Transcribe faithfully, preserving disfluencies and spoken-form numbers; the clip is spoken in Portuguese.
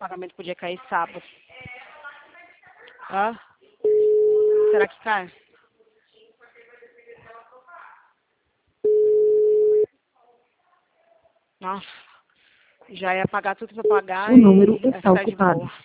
pagamento podia cair sábado. Hã? Será que cai? Nossa, já ia pagar tudo pra pagar O número e está ficar de ocupado. boa.